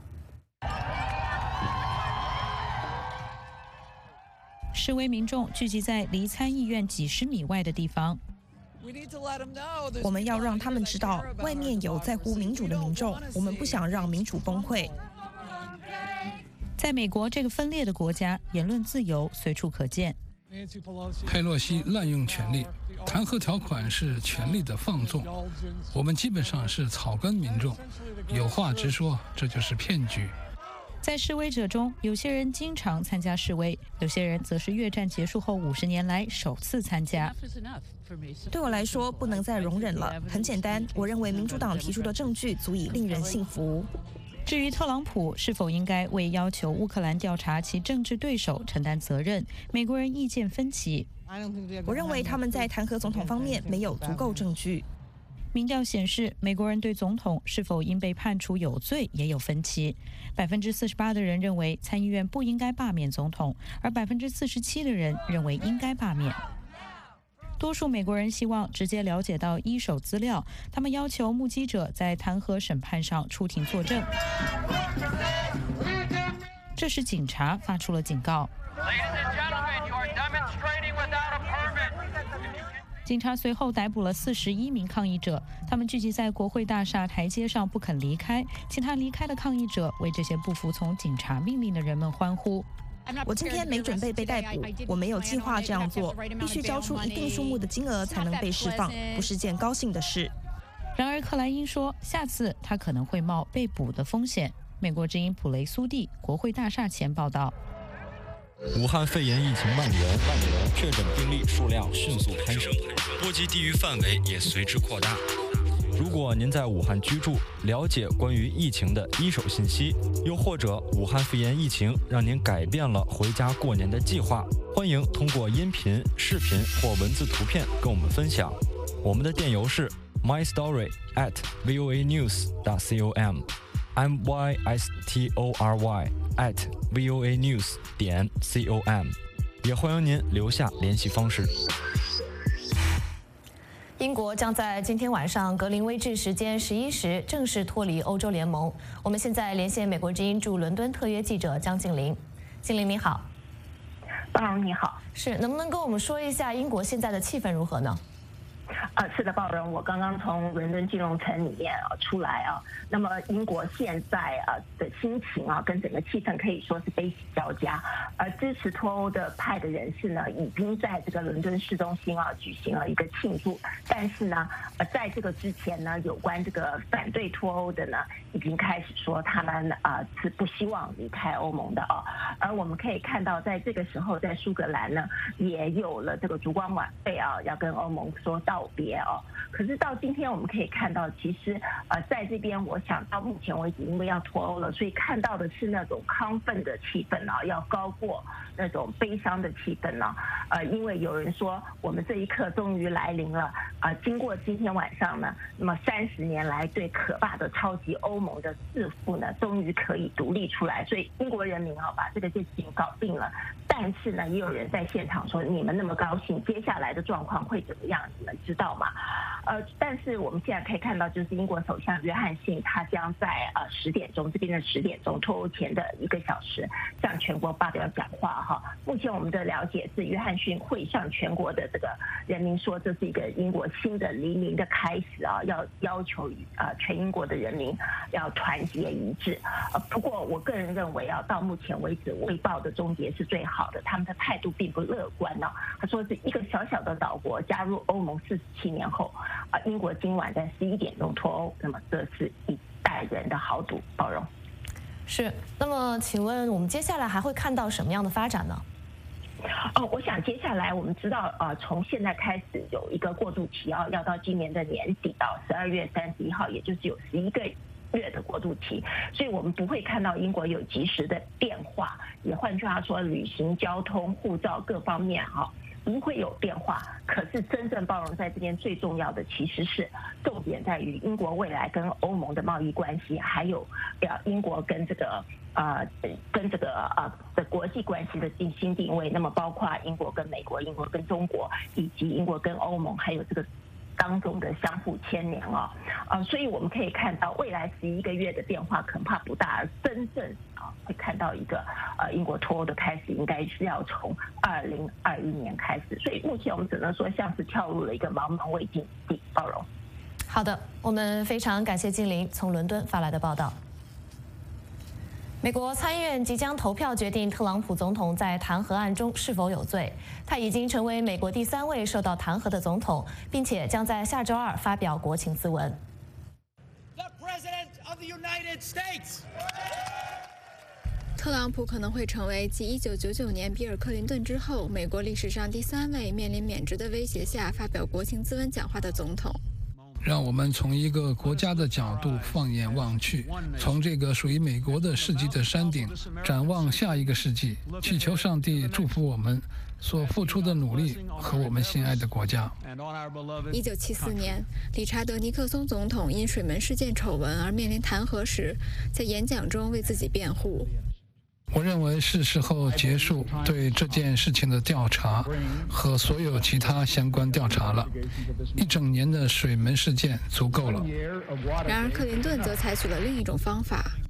示威民众聚集在离参议院几十米外的地方。 我们要让他们知道，外面有在乎民主的民众，我们不想让民主崩溃。 在美国这个分裂的国家，言论自由随处可见。 佩洛西滥用权力，弹劾条款是权力的放纵。我们基本上是草根民众，有话直说，这就是骗局。 在示威者中，有些人经常参加示威，有些人则是越战结束后五十年来首次参加。 对我来说，不能再容忍了。很简单，我认为民主党提出的证据足以令人信服。 至于特朗普是否应该为要求乌克兰调查其政治对手承担责任，美国人意见分歧。 我认为他们在弹劾总统方面没有足够证据。 民调显示，美国人对总统是否应被判处有罪也有分歧。百分之四十八的人认为参议院不应该罢免总统，而百分之四十七的人认为应该罢免。多数美国人希望直接了解到一手资料，他们要求目击者在弹劾审判上出庭作证。这时，警察发出了警告。 警察随后逮捕了四十一名抗议者，他们聚集在国会大厦台阶上不肯离开，其他离开的抗议者为这些不服从警察命令的人们欢呼。 我今天没准备被逮捕，我没有计划这样做，必须交出一定数目的金额才能被释放，不是件高兴的事。 然而克莱因说，下次他可能会冒被捕的风险。美国之音普雷苏蒂国会大厦前报道。 武汉肺炎疫情蔓延，确诊病例数量迅速攀升，波及地域范围也随之扩大。如果您在武汉居住，了解关于疫情的一手信息，又或者武汉肺炎疫情让您改变了回家过年的计划，欢迎通过音频、视频或文字图片跟我们分享。我们的电邮是 my story at voa news dot com。M Y S T O R Y at voa news 点 com， 也欢迎您留下联系方式。 英国将在今天晚上格林威治时间十一时正式脱离欧洲联盟。我们现在连线美国之音驻伦敦特约记者江静玲。静玲你好。 包荣你好。 是，能不能跟我们说一下英国现在的气氛如何呢？ 呃，是的，鲍荣，我刚刚从伦敦金融城里面啊出来啊，那么英国现在啊的心情啊跟整个气氛可以说是悲喜交加，而支持脱欧的派的人士呢，已经在这个伦敦市中心啊举行了一个庆祝，但是呢，呃，在这个之前呢，有关这个反对脱欧的呢，已经开始说他们啊、呃、是不希望离开欧盟的啊，而我们可以看到，在这个时候，在苏格兰呢，也有了这个烛光晚会啊，要跟欧盟说道别哦。可是到今天我们可以看到，其实呃在这边，我想到目前为止，因为要脱欧了，所以看到的是那种亢奋的气氛啊，要高过那种悲伤的气氛呢、啊。呃，因为有人说我们这一刻终于来临了啊、呃！经过今天晚上呢，那么三十年来最可怕的超级欧盟的弑父呢，终于可以独立出来，所以英国人民啊把这个事情搞定了。但是呢，也有人在现场说，你们那么高兴，接下来的状况会怎么样？你们知道吗？呃，但是我们现在可以看到，就是英国首相约翰逊他将在呃十点钟这边的十点钟脱欧前的一个小时向全国发表讲话哈。目前我们的了解是，约翰逊会向全国的这个人民说，这是一个英国新的黎明的开始啊，要要求呃全英国的人民要团结一致。呃，不过我个人认为啊，到目前为止，卫报的终结是最好的，他们的态度并不乐观呢、啊。他说是一个小小的岛国加入欧盟四十七年后。啊，英国今晚在十一点钟脱欧，那么这是一代人的豪赌。包容。 是，那么请问我们接下来还会看到什么样的发展呢？ 哦，我想接下来我们知道，呃，从现在开始有一个过渡期啊，要到今年的年底到十二月三十一号，也就是有十一个月的过渡期，所以我们不会看到英国有及时的变化，也换句话说，旅行、交通、护照各方面哈、啊。不会有变化，可是真正包容在这边最重要的其实是重点在于英国未来跟欧盟的贸易关系，还有呃英国跟这个呃跟这个呃的国际关系的新定位。那么包括英国跟美国、英国跟中国，以及英国跟欧盟，还有这个当中的相互牵连啊，呃，所以我们可以看到未来十一个月的变化恐怕不大，而真正啊会看到一个呃英国脱欧的开始，应该是要从二零二一年开始。所以目前我们只能说像是跳入了一个茫茫未尽地。包容。 好的，我们非常感谢金玲从伦敦发来的报道。美国参议院即将投票决定特朗普总统在弹劾案中是否有罪。他已经成为美国第三位受到弹劾的总统，并且将在下周二发表国情咨文。 特朗普可能会成为继一九九九年比尔·克林顿之后，美国历史上第三位面临免职的威胁下发表国情咨文讲话的总统。 让我们从一个国家的角度放眼望去，从这个属于美国的世纪的山顶展望下一个世纪，祈求上帝祝福我们所付出的努力和我们心爱的国家。 一九七四年，理查德·尼克松总统因水门事件丑闻而面临弹劾时，在演讲中为自己辩护。 我认为是时候结束对这件事情的调查和所有其他相关调查了。一整年的水门事件足够了。 然而，克林顿则采取了另一种方法。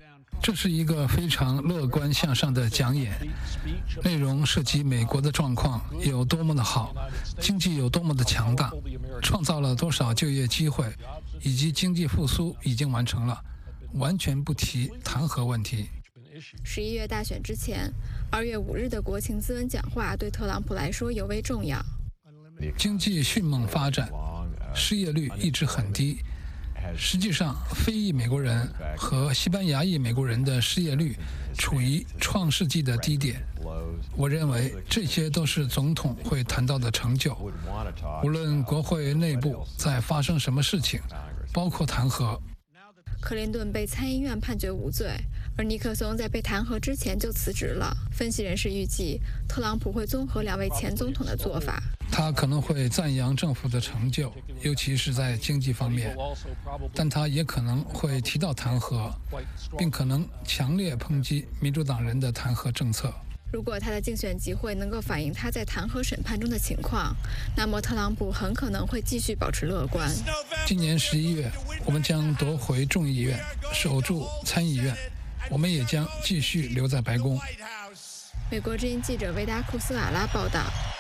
这是一个非常乐观向上的讲演，内容涉及美国的状况有多么的好，经济有多么的强大，创造了多少就业机会，以及经济复苏已经完成了，完全不提弹劾问题。 十一月大选之前，二月五日的国情咨文讲话对特朗普来说尤为重要。 经济迅猛发展，失业率一直很低。实际上，非裔美国人和西班牙裔美国人的失业率处于创世纪的低点。我认为这些都是总统会谈到的成就。无论国会内部在发生什么事情，包括弹劾。 克林顿被参议院判决无罪，而尼克松在被弹劾之前就辞职了。分析人士预计，特朗普会综合两位前总统的做法。 他可能会赞扬政府的成就，尤其是在经济方面，但他也可能会提到弹劾，并可能强烈抨击民主党人的弹劾政策。 如果他的竞选集会能够反映他在弹劾审判中的情况，那么特朗普很可能会继续保持乐观。 今年十一月，我们将夺回众议院，守住参议院，我们也将继续留在白宫。 美国之音记者维达库斯瓦拉报道。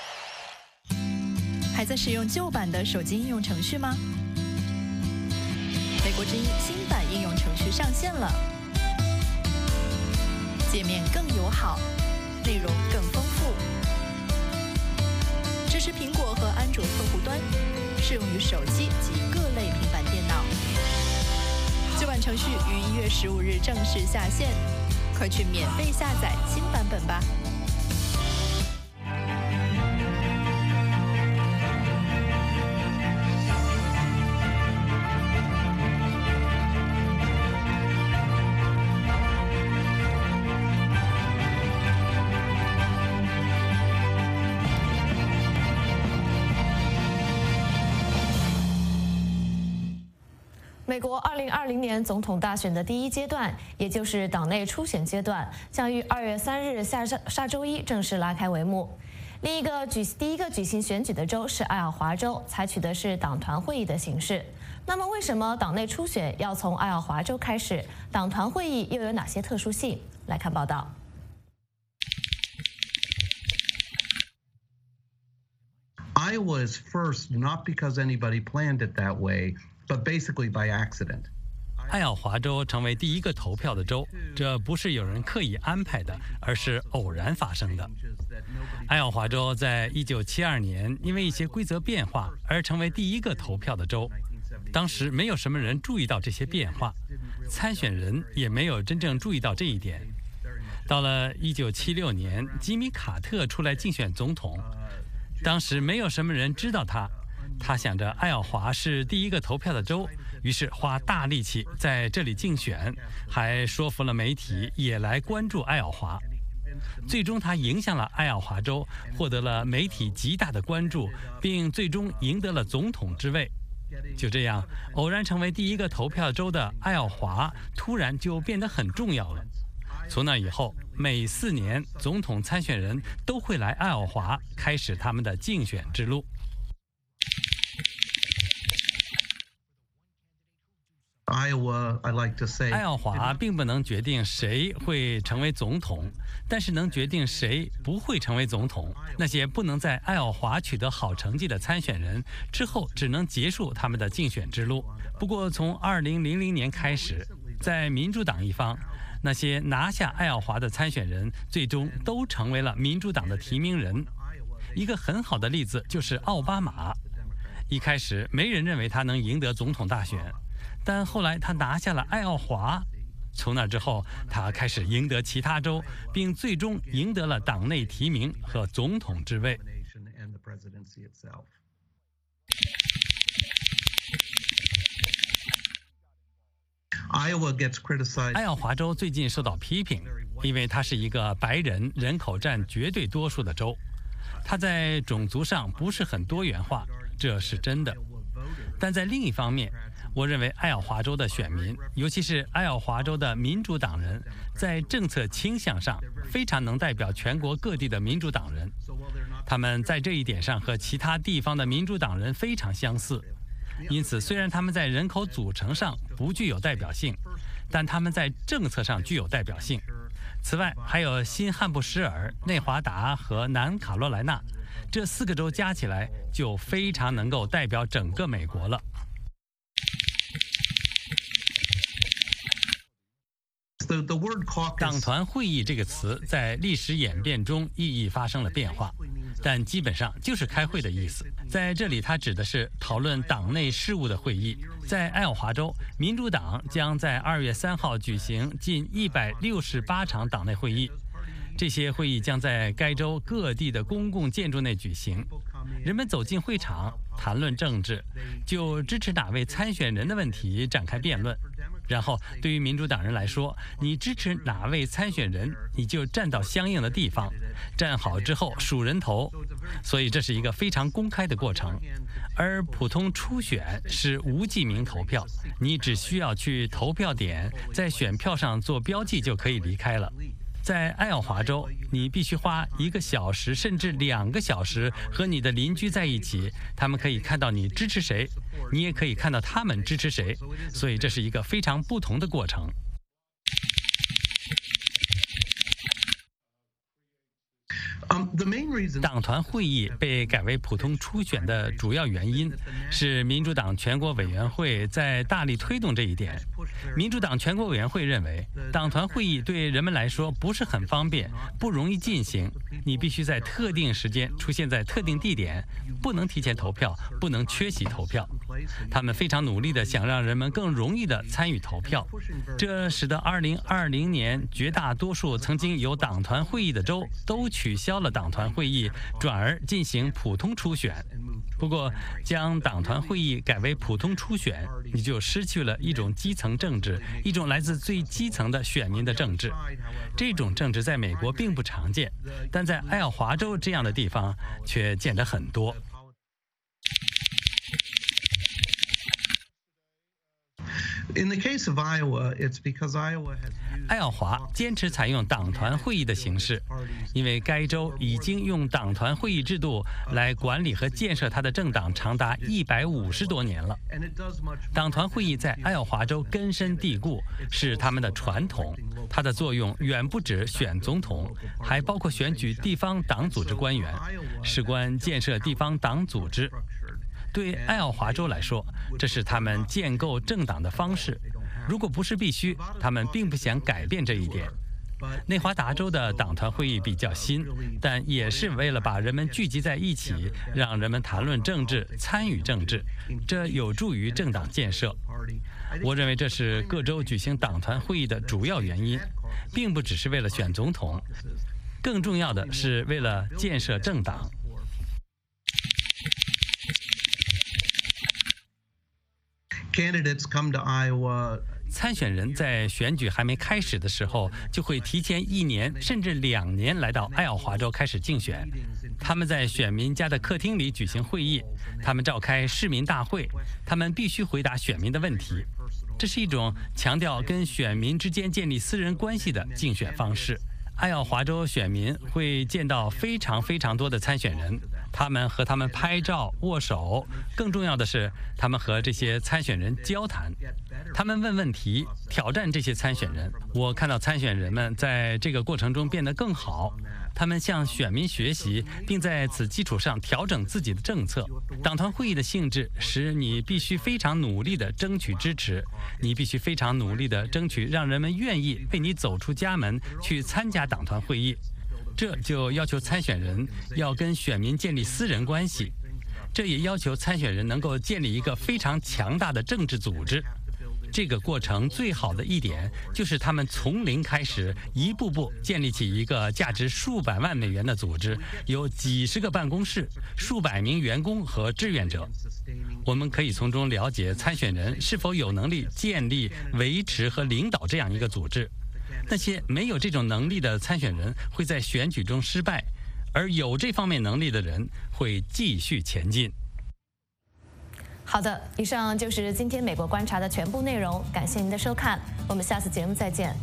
还在使用旧版的手机应用程序吗？美国之音新版应用程序上线了，界面更友好，内容更丰富，支持苹果和安卓客户端，适用于手机及各类平板电脑。旧版程序于一月十五日正式下线，快去免费下载新版本吧。 美国二零二零年总统大选的第一阶段，也就是党内初选阶段，将于二月三日下下下周一正式拉开帷幕。另一个举第一个举行选举的州是爱奥华州，采取的是党团会议的形式。那么，为什么党内初选要从爱奥华州开始？党团会议又有哪些特殊性？来看报道。 Iowa is first not because anybody planned it that way, but basically by accident. 爱奥华州成为第一个投票的州，这不是有人刻意安排的，而是偶然发生的。爱奥华州在一九七二年因为一些规则变化而成为第一个投票的州。当时没有什么人注意到这些变化，参选人也没有真正注意到这一点。到了一九七六年，吉米·卡特出来竞选总统，当时没有什么人知道他。他想着爱奥华是第一个投票的州，于是花大力气在这里竞选，还说服了媒体也来关注爱奥华。最终他影响了爱奥华州，获得了媒体极大的关注，并最终赢得了总统之位。就这样，偶然成为第一个投票州的爱奥华突然就变得很重要了。从那以后，每四年总统参选人都会来爱奥华开始他们的竞选之路。 Iowa, I like to say. 爱奥华并不能决定谁会成为总统，但是能决定谁不会成为总统。那些不能在爱奥华取得好成绩的参选人，之后只能结束他们的竞选之路。不过，从二零零零年开始，在民主党一方，那些拿下爱奥华的参选人，最终都成为了民主党的提名人。一个很好的例子就是奥巴马。一开始，没人认为他能赢得总统大选。但后来他拿下了爱奥华，从那之后，他开始赢得其他州，并最终赢得了党内提名和总统之位。爱奥华州最近受到批评，因为它是一个白人人口占绝对多数的州，它在种族上不是很多元化，这是真的。但在另一方面，我认为爱奥华州的选民，尤其是爱奥华州的民主党人，在政策倾向上非常能代表全国各地的民主党人。他们在这一点上和其他地方的民主党人非常相似。因此，虽然他们在人口组成上不具有代表性， 但他们在政策上具有代表性。此外，还有新罕布什尔、内华达和南卡罗来纳，这四个州加起来就非常能够代表整个美国了。党团会议这个词在历史演变中意义发生了变化，但基本上就是开会的意思。在这里，它指的是讨论党内事务的会议。在爱奥华州，民主党将在二月三号举行近一百六十八场党内会议，这些会议将在该州各地的公共建筑内举行。人们走进会场，谈论政治，就支持哪位参选人的问题展开辩论。然后，对于民主党人来说，你支持哪位参选人，你就站到相应的地方，站好之后数人头。所以这是一个非常公开的过程。而普通初选是无记名投票，你只需要去投票点，在选票上做标记就可以离开了。在爱奥华州，你必须花一个小时甚至两个小时和你的邻居在一起，他们可以看到你支持谁，你也可以看到他们支持谁，所以这是一个非常不同的过程。党团会议被改为普通初选的主要原因是民主党全国委员会在大力推动这一点。民主党全国委员会认为，党团会议对人们来说不是很方便，不容易进行。你必须在特定时间出现在特定地点，不能提前投票，不能缺席投票。他们非常努力地想让人们更容易地参与投票，这使得二零二零年绝大多数曾经有党团会议的州都取消了党团会议，转而进行普通初选。不过，将党团会议改为普通初选，你就失去了一种基层政治，一种来自最基层的选民的政治。这种政治在美国并不常见，但在爱奥华州这样的地方却见得很多。 In the case of Iowa, it's because Iowa has 爱奥华坚持采用党团会议的形式，因为该州已经用党团会议制度来管理和建设它的政党长达一百五十多年了。党团会议在爱奥华州根深蒂固，是他们的传统。它的作用远不止选总统，还包括选举地方党组织官员，事关建设地方党组织。对爱奥华州来说，这是他们建构政党的方式。如果不是必须，他们并不想改变这一点。内华达州的党团会议比较新，但也是为了把人们聚集在一起，让人们谈论政治、参与政治，这有助于政党建设。我认为这是各州举行党团会议的主要原因，并不只是为了选总统，更重要的是为了建设政党。 Candidates come to Iowa. 参选人在选举还没开始的时候，就会提前一年甚至两年来到爱奥华州开始竞选。他们在选民家的客厅里举行会议，他们召开市民大会，他们必须回答选民的问题。这是一种强调跟选民之间建立私人关系的竞选方式。爱奥华州选民会见到非常非常多的参选人，他们和他们拍照、握手，更重要的是，他们和这些参选人交谈，他们问问题，挑战这些参选人。我看到参选人们在这个过程中变得更好，他们向选民学习，并在此基础上调整自己的政策。党团会议的性质使你必须非常努力地争取支持，你必须非常努力地争取让人们愿意为你走出家门去参加党团会议。这就要求参选人要跟选民建立私人关系，这也要求参选人能够建立一个非常强大的政治组织。这个过程最好的一点就是他们从零开始，一步步建立起一个价值数百万美元的组织，有几十个办公室，数百名员工和志愿者。我们可以从中了解参选人是否有能力建立、维持和领导这样一个组织。那些没有这种能力的参选人会在选举中失败，而有这方面能力的人会继续前进。 好的，以上就是今天美国观察的全部内容，感谢您的收看，我们下次节目再见。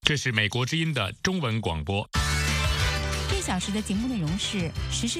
这是美国之音的中文广播。 这小时的节目内容是时事。